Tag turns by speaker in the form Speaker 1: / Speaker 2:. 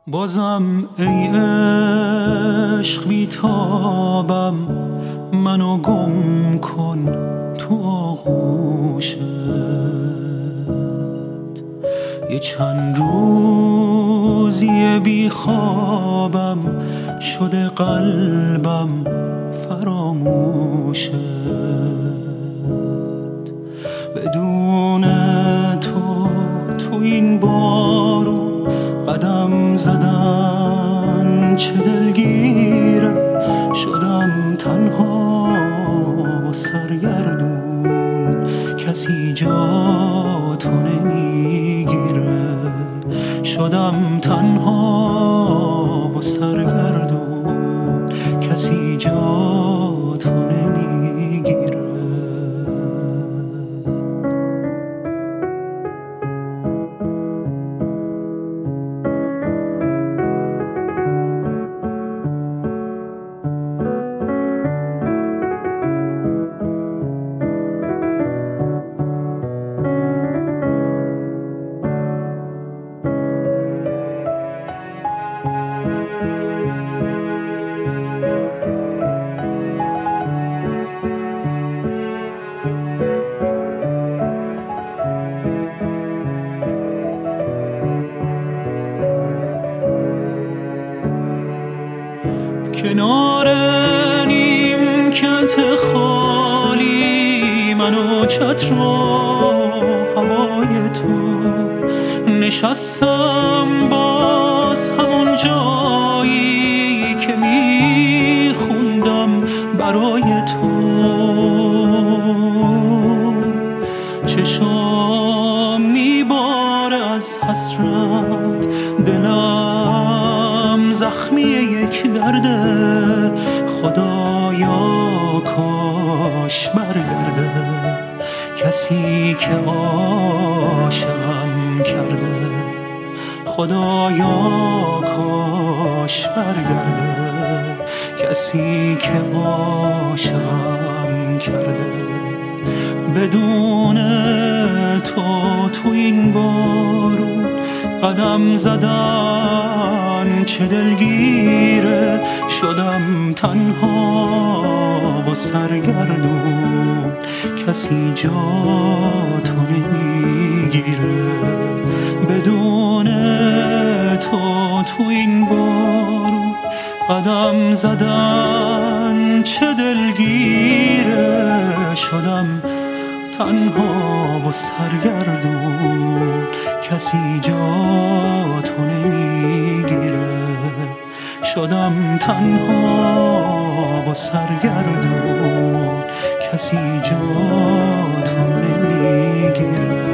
Speaker 1: بازم ای عشق بیتابم، منو گم کن تو آغوشت. یه چند روزی بی خوابم، شده قلبم فراموشت. بدون تو این بارون قدم زدن چه دلگیره. شدم تنها و سرگردون، کسی جا تو نمیگیره. شدم تنها و سرگردون، کسی جا تو نمیگیره. کنار نیمکت خالی، من و چتر و هوای تو نشستم باز همون جایی که میخوندم برای تو. چشام میباره از حسرت، دلم زخمی یک درده. خدایا کاش برگرده کسی که عاشقم کرده. خدایا کاش برگرده کسی که عاشقم کرده. بدون تو این بارون قدم زدن چه دلگیره. شدم تنها و سرگردون، کسی جا تو نمیگیره. بدون تو این بارون قدم زدن چه دلگیره. شدم تنها و سرگردون، کسی جا تو نمیگیره. شدم تنها و سرگردون، کسی جا تو نمیگیره.